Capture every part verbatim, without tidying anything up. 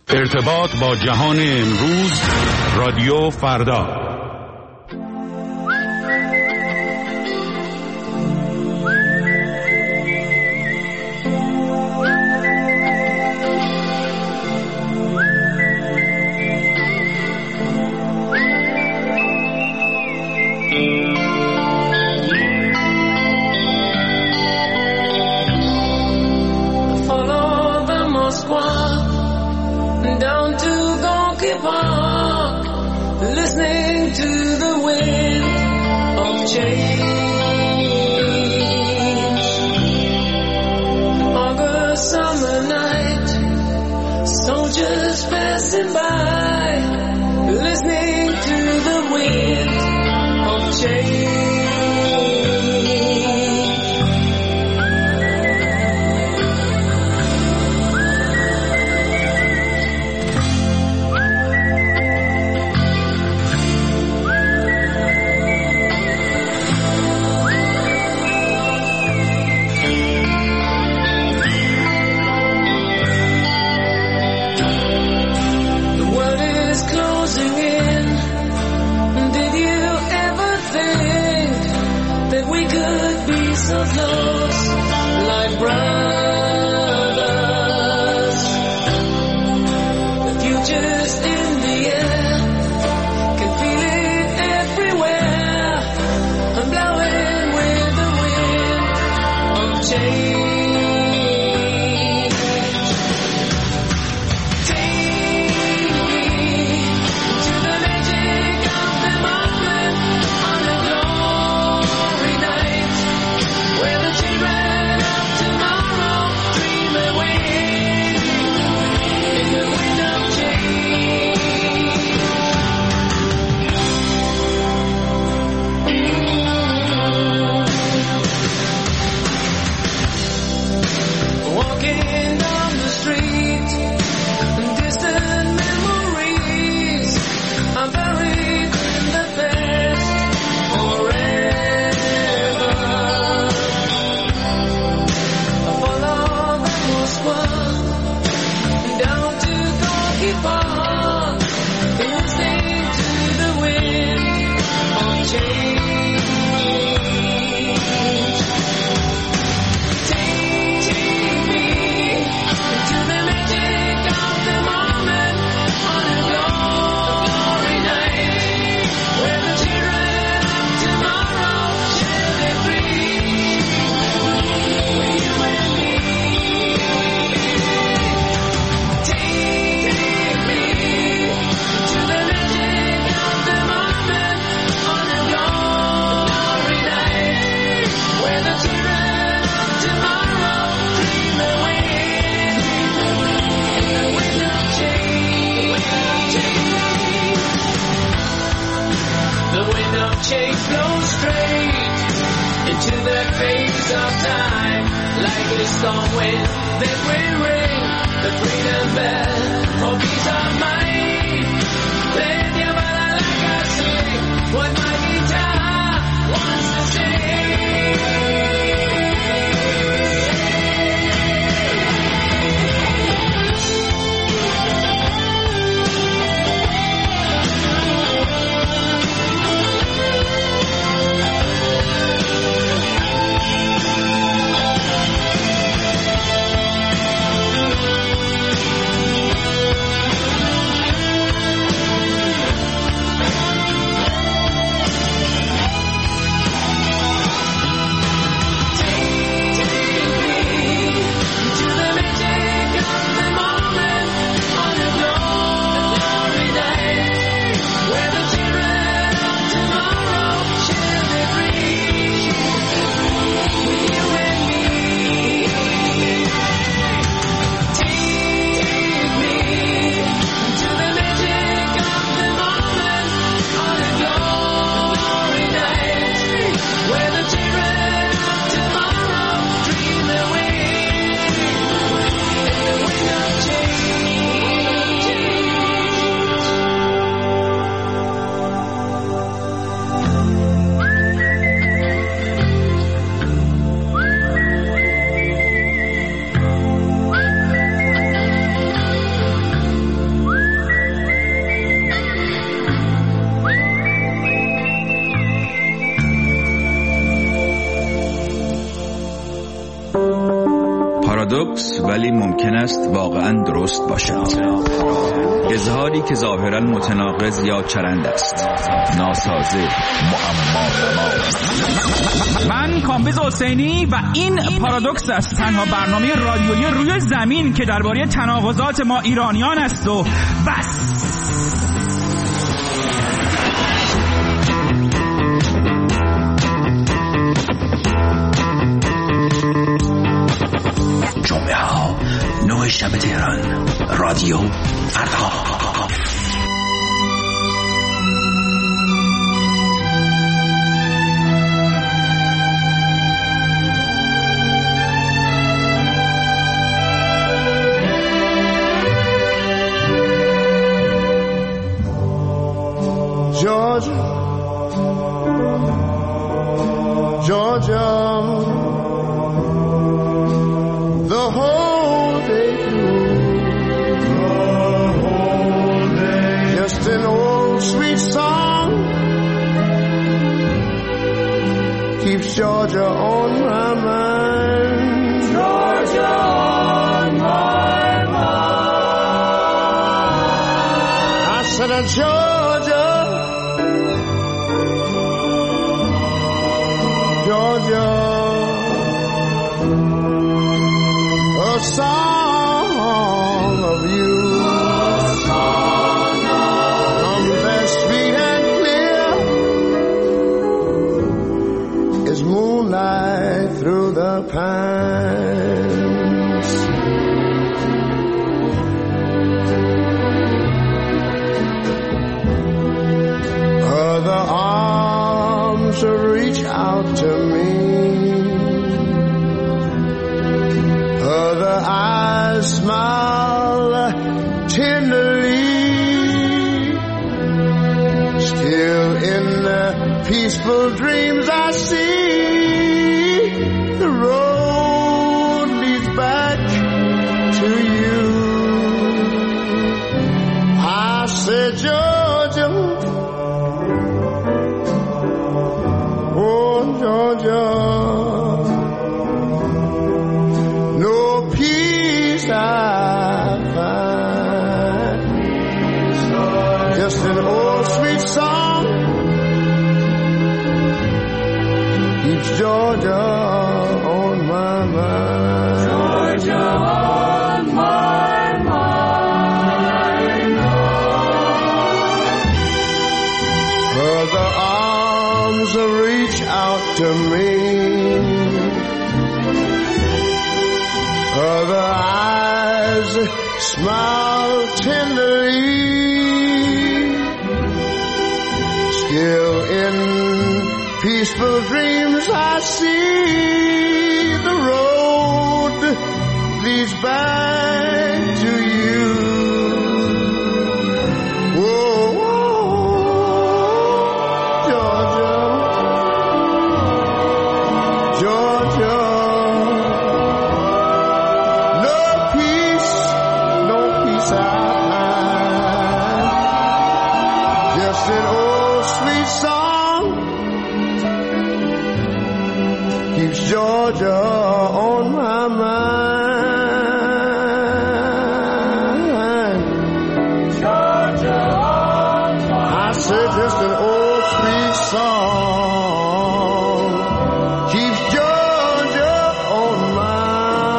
ارتباط با جهان امروز، رادیو فردا. است واقعا درست باشد. اظهاری که ظاهرا متناقض یا چرند است، ناسازه، معما نما. من کامبیز حسینی و این پارادوکس است، تنها برنامه رادیویی روی زمین که درباره تناقضات ما ایرانیان است و بس. جمعه ها نه شب تهران، رادیو فردا. Georgia, Georgia, the whole day through, the whole day, just an old sweet song keeps Georgia on my mind. Georgia on my mind. I said, Georgia, Georgia, a song of you, a song from there sweet and clear is moonlight through the pines. Other arms reach out to me, other eyes smile tenderly, still in the peaceful dreams I see the road leads back to you. I said, Georgia, oh Georgia, no peace I find, just an old sweet song keeps Georgia on my mind. Georgia on my mind. Other arms reach out to me, other eyes smile tenderly, still in peaceful dreams I see the road leads back to you. Whoa, whoa, Georgia, Georgia, no peace, no peace I find, just an old sweet song keeps Georgia on my mind. Georgia on my mind. I said just an old sweet song keeps Georgia on my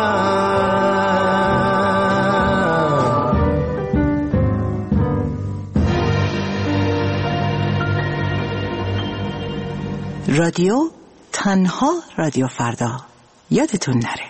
mind. رادیو تنها رادیو فردا، یادتون نره.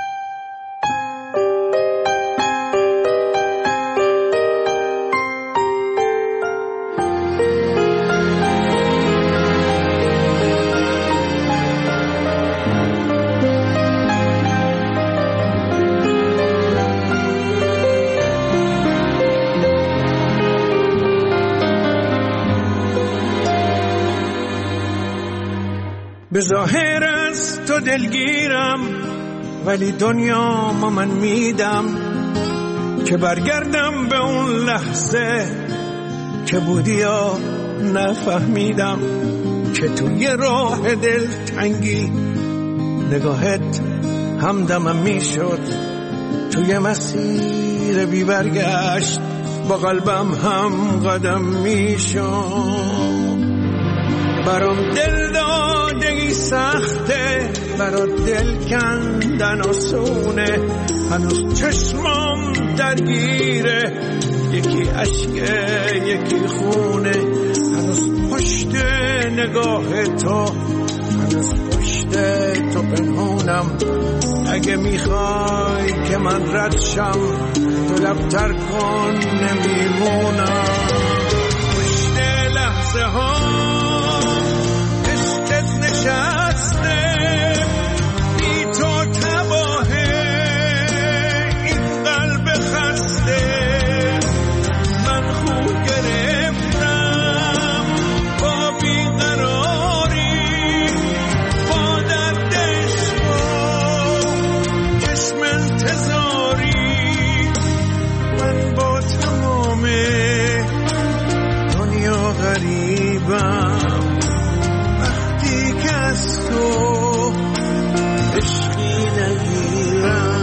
به ظاهر از تو دلگیرم، ولی دنیا ما من میدم که برگردم به اون لحظه که بودی یا نفهمیدم که توی راه دل تنگی نگاهت همدمم میشد توی مسیر بی برگشت با قلبم هم قدم میشم. برام دل دادگی سخته، برا دل کندن آسونه، هنوز چشمام درگیره، یکی عشقه یکی خونه، هنوز پشت نگاه تو، هنوز پشت تو پنهونم. اگه میخوای که من رد شم تو لبتر کن، نمیمونم. پشت لحظه ها عشقت نشسته، بی تو تباهه این قلب خسته. من خو گرفتم با بیقراری، با درد عشق و چشم انتظاری. من با تمام دنیا غریبم وقتی که از تو عشقی نگیرم.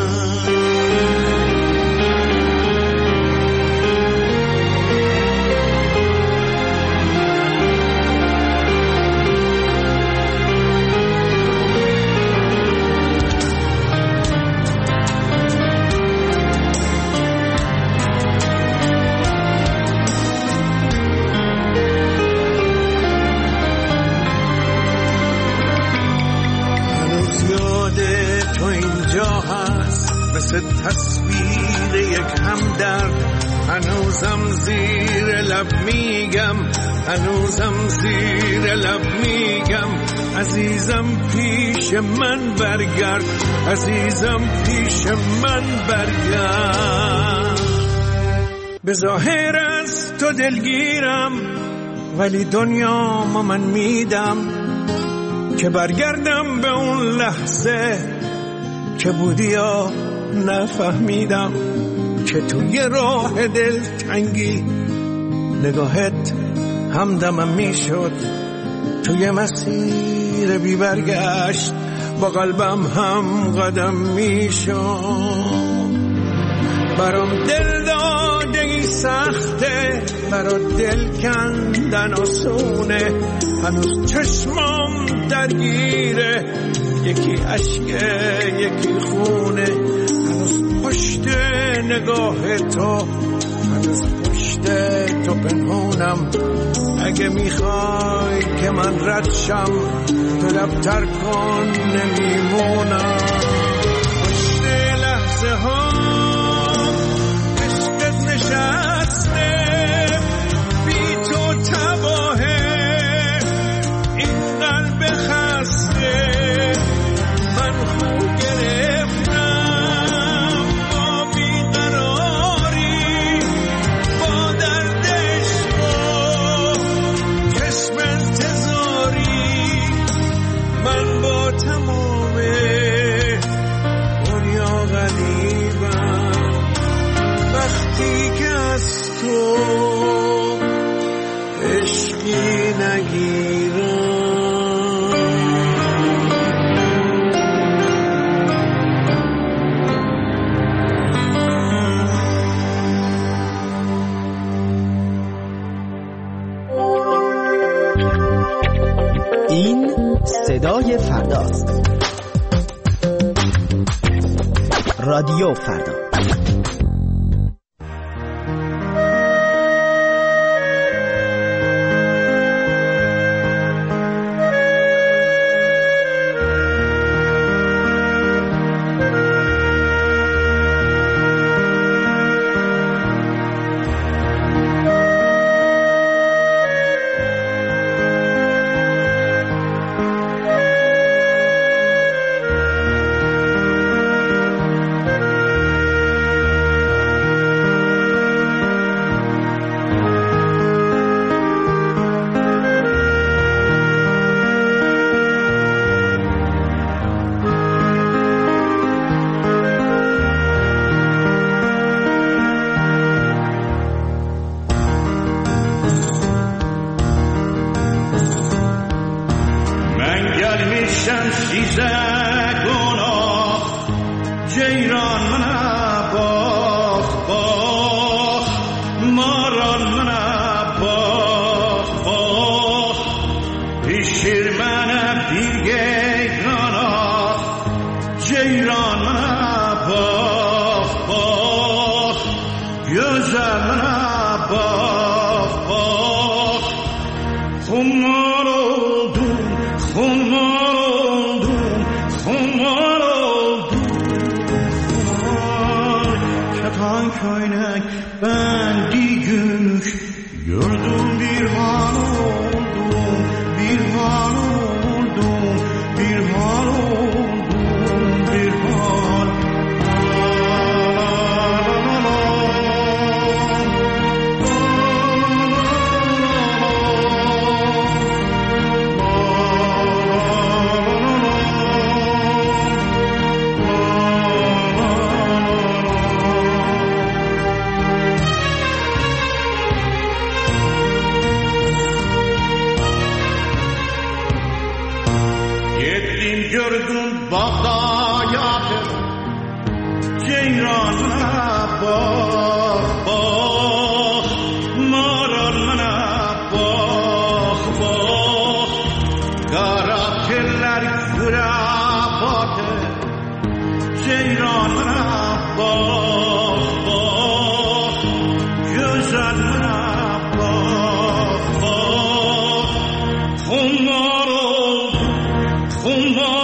مثل تصویر یک همدرد، هنوزم زیر لب میگم، هنوزم زیر لب میگم. عزیزم پیش من برگرد، عزیزم پیش من برگرد. به ظاهر از تو دلگیرم ولی دنیا ما من میدم، که برگردم به اون لحظه که بودی یا نفهمیدم. که توی راه دل تنگی نگاهت همدمم میشد، توی مسیر بی برگشت با قلبم هم قدم میشد. برام دل دادگی سخته، برا دل کندن آسونه، هنوز چشمام درگیره، یکی عشقه یکی خونه، هنوز پشت نگاه تو، هنوز پشت تو پنهونم. اگه میخوای که من رد شم تو لبتر کن، نمیمونم. پشت لحظه ها عشقت نشسته، بی تو تباهه این قلب خسته. من خو گرفتم با بیقراری، با درد عشق و چشم انتظاری. من با تمام دنیا غریبم وقتی که از تو عشقی نگیرم. این صدای فرداست. رادیو فردا. güzel bak bak kumar oldum kumar oldum kumar oldum kumar keten köynek bendi gümüş gördüm bir hal oldum bir hal oldum bir hal oldum bir hal gördüm Bağdat'ı ceyranına bak bak maranına bak bak kara teller kırabatı ceyranına bak bak güzeline bak bak kumar oldu kumar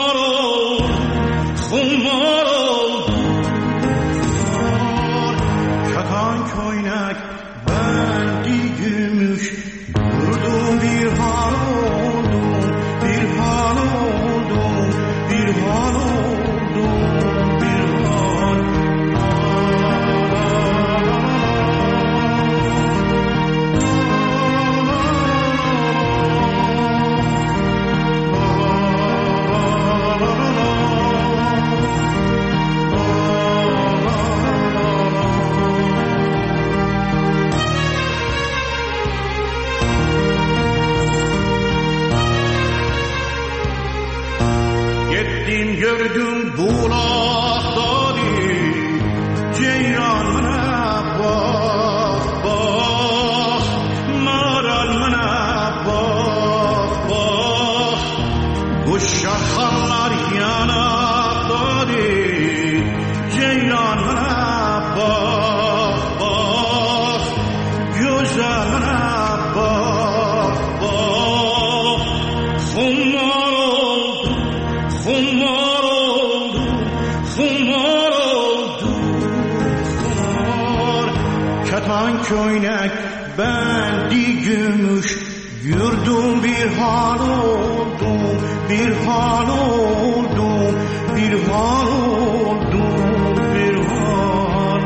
gördüm bulakları ceyranına bak bak maralına bak bak kuşaklar yanakları ceyranına bak bak güzeline bak bak kumar oldu kumar keten köynek bendi gümüş gördüm bir hal oldum bir hal oldum bir hal oldum bir hal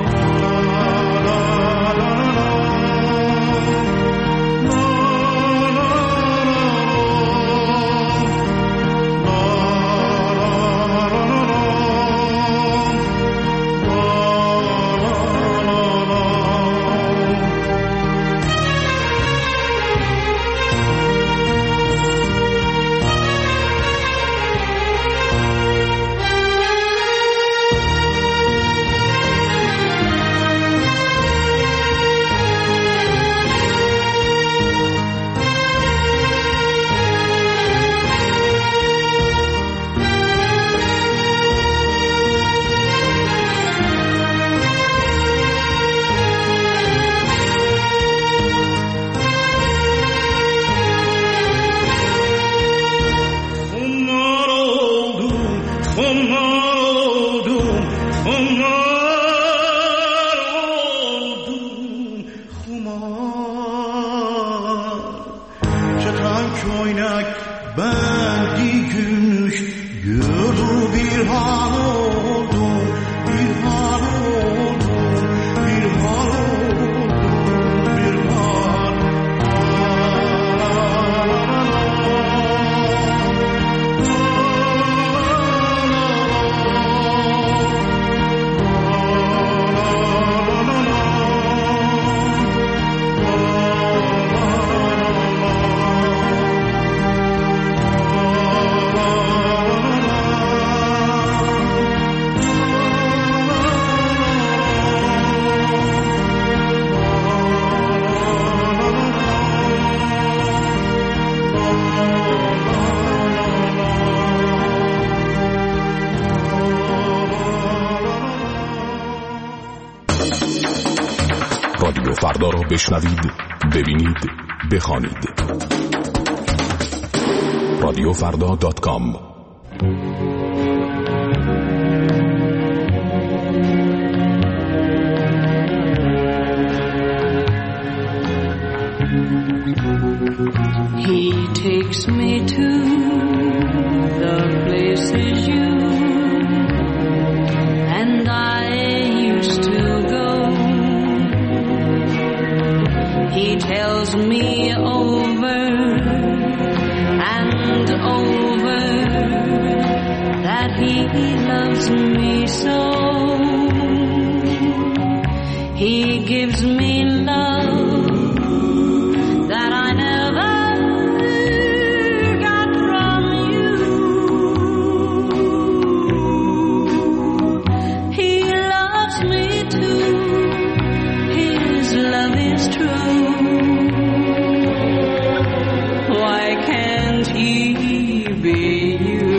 رادیو فردا را بشنوید، ببینید، بخوانید. رادیو فردا دات کام. He takes me to the places you and I used to go. He tells me over and over that he loves me so. He gives me love that I never got from you. He loves me too. His love is true. Why can't he be you?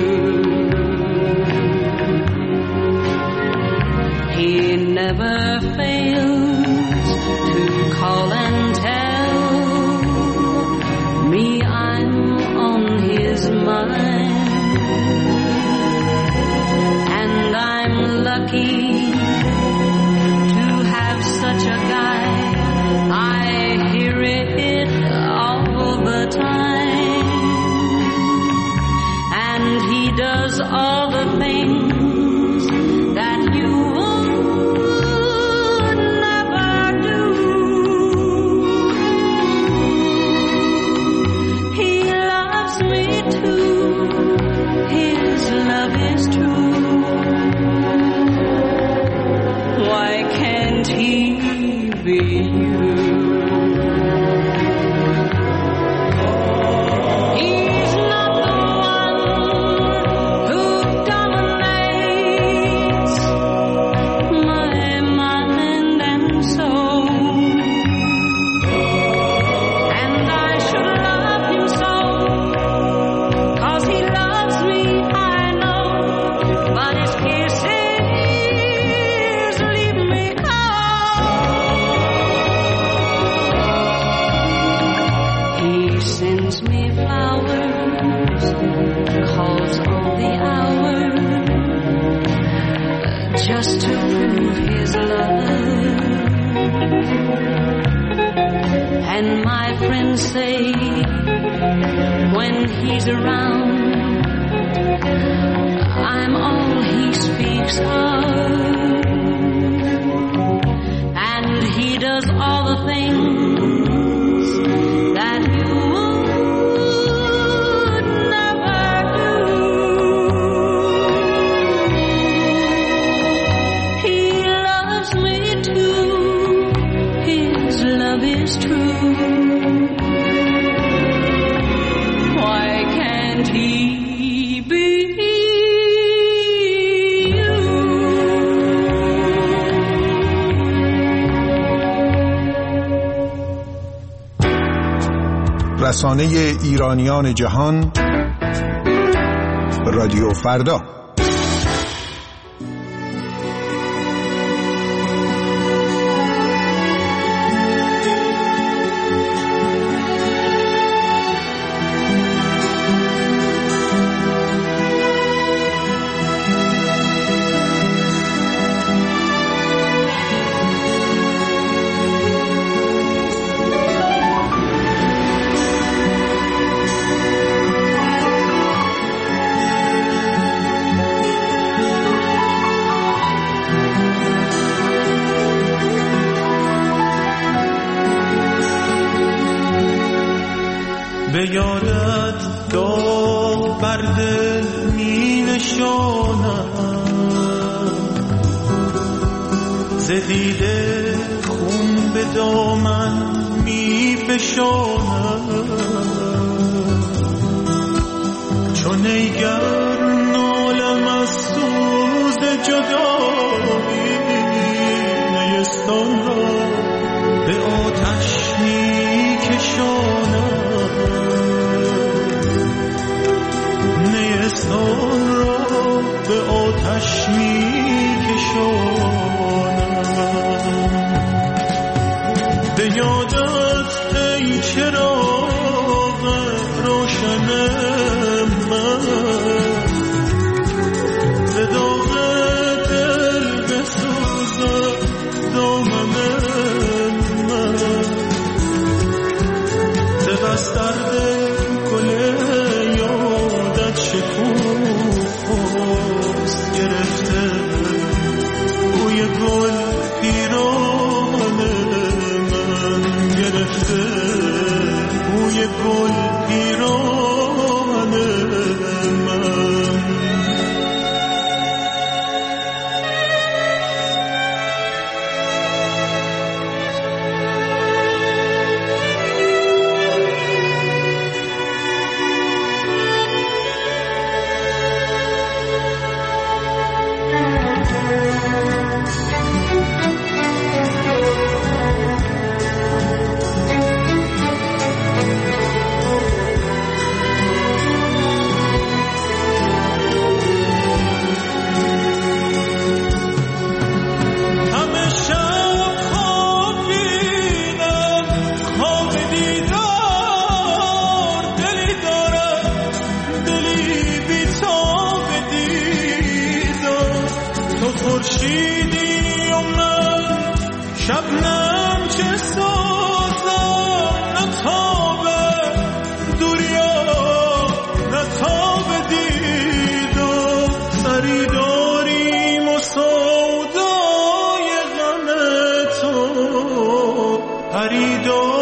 He never fails to call and tell me I'm on his mind, and I'm lucky to have such a guy. I hear it all the time, and he does all the things that you would never do. He loves me too. His love is true. Why can't he be you? He's not the one who dominates my mind and soul, and I should love him so, 'cause he loves me, I know, but his kisses leave me cold. He sends me flowers, calls on the hour, just to prove his love. And my friends say when he's around, I'm all he speaks of. And he does all the things that you would never do. He loves me too. His love is true. Why can't he be you? رسانه ایرانیان جهان، رادیو فردا. به یادت داغ بر دل می نشانم، ز دیده خون به دامن می فشانم، چون ایگر نالم از سوز جدایی، نیستان را به آتش می کشانم، نیستان را به آتش می کشانم. به یادت ای چراغ روشن من، به داغ دل بسوزه دامن من، به بستر گل یادت شکوفاست گرفته بوی گل پیران من، گرفته بوی گل پیران من. خورشیدی و من شبنم چه سازم، نتابه دوریا نتابه دید و سری داریم و سودای غم تو پریدار